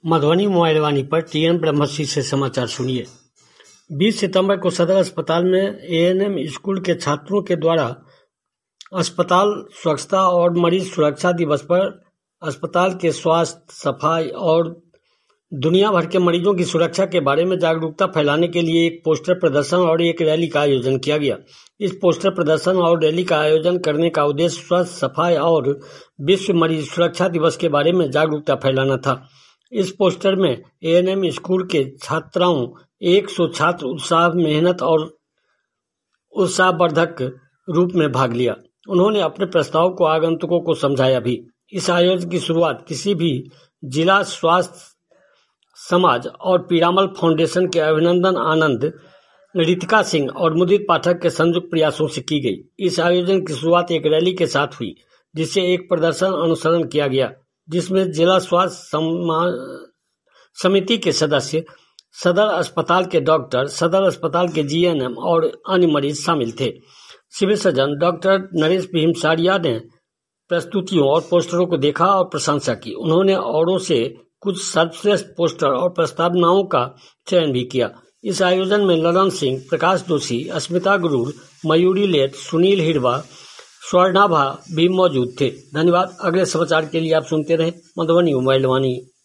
Madhubani mobile वाणी पर TN ब्रह्मश्री से समाचार सुनिए। 20 सितंबर को सदर अस्पताल में एएनएम स्कूल के छात्रों के द्वारा अस्पताल स्वच्छता और मरीज सुरक्षा दिवस पर अस्पताल के स्वास्थ्य, सफाई और दुनिया भर के मरीजों की सुरक्षा के बारे में जागरूकता फैलाने के लिए एक पोस्टर प्रदर्शन और एक रैली का आयोजन किया गया। इस पोस्टर प्रदर्शन और रैली का आयोजन करने का उद्देश्य स्वास्थ्य, सफाई और विश्व मरीज सुरक्षा दिवस के बारे में जागरूकता फैलाना था। इस पोस्टर में एएनएम स्कूल के छात्राओं 100 छात्र उत्साह, मेहनत और उत्साहवर्धक रूप में भाग लिया। उन्होंने अपने प्रस्ताव को आगंतुकों को समझाया भी। इस आयोजन की शुरुआत किसी भी जिला स्वास्थ्य समाज और पीरामल फाउंडेशन के अभिनंदन आनंद, रितिका सिंह और मुदित पाठक के संयुक्त प्रयासों से की गई। इस आयोजन की शुरुआत एक रैली के साथ हुई, जिससे एक प्रदर्शन अनुसरण किया गया, जिसमें जिला स्वास्थ्य समिति के सदस्य, सदर अस्पताल के डॉक्टर, सदर अस्पताल के जीएनएम और अन्य मरीज शामिल थे। Civil surgeon doctor Naresh Bhimsaria ने प्रस्तुतियों और पोस्टरों को देखा और प्रशंसा की। उन्होंने औरों से कुछ सर्वश्रेष्ठ पोस्टर और प्रस्तावनाओं का चयन भी किया। इस आयोजन में ललन सिंह, प्रकाश जोशी, अस्मिता गुरूर, मयूरी लेट, सुनील हिरवा, स्वर्णाभा भी मौजूद थे। धन्यवाद। अगले समाचार के लिए आप सुनते रहे मधुबनी मोबाइल वाणी।